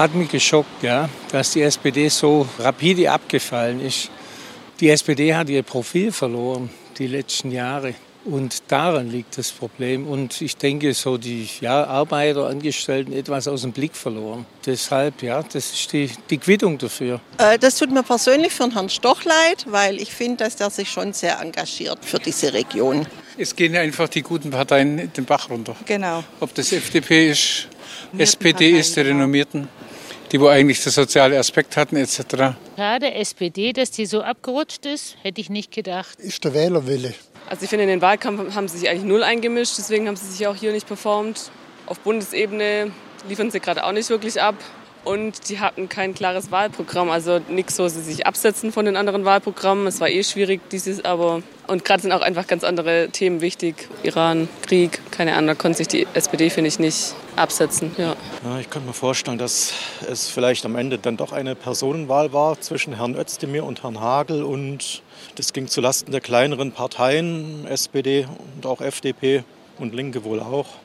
Hat mich geschockt, ja, dass die SPD so rapide abgefallen ist. Die SPD hat ihr Profil verloren die letzten Jahre. Und daran liegt das Problem. Und ich denke, so die Arbeiter, Angestellten etwas aus dem Blick verloren. Deshalb, ja, das ist die Quittung dafür. Das tut mir persönlich für den Herrn Stoch leid, weil ich finde, dass er sich schon sehr engagiert für diese Region. Es gehen einfach die guten Parteien den Bach runter. Genau. Ob das FDP ist, SPD ist, die Renommierten, die wo eigentlich den sozialen Aspekt hatten etc. Schade, SPD, dass die so abgerutscht ist, hätte ich nicht gedacht. Ist der Wählerwille. Also ich finde, in den Wahlkampf haben sie sich eigentlich null eingemischt, deswegen haben sie sich auch hier nicht performt. Auf Bundesebene liefern sie gerade auch nicht wirklich ab. Und die hatten kein klares Wahlprogramm, also nichts, wo sie sich absetzen von den anderen Wahlprogrammen. Es war schwierig, und gerade sind auch einfach ganz andere Themen wichtig. Iran, Krieg, keine Ahnung, da konnte sich die SPD, finde ich, nicht absetzen. Ja, ich könnte mir vorstellen, dass es vielleicht am Ende dann doch eine Personenwahl war zwischen Herrn Özdemir und Herrn Hagel. Und das ging zulasten der kleineren Parteien, SPD und auch FDP und Linke wohl auch.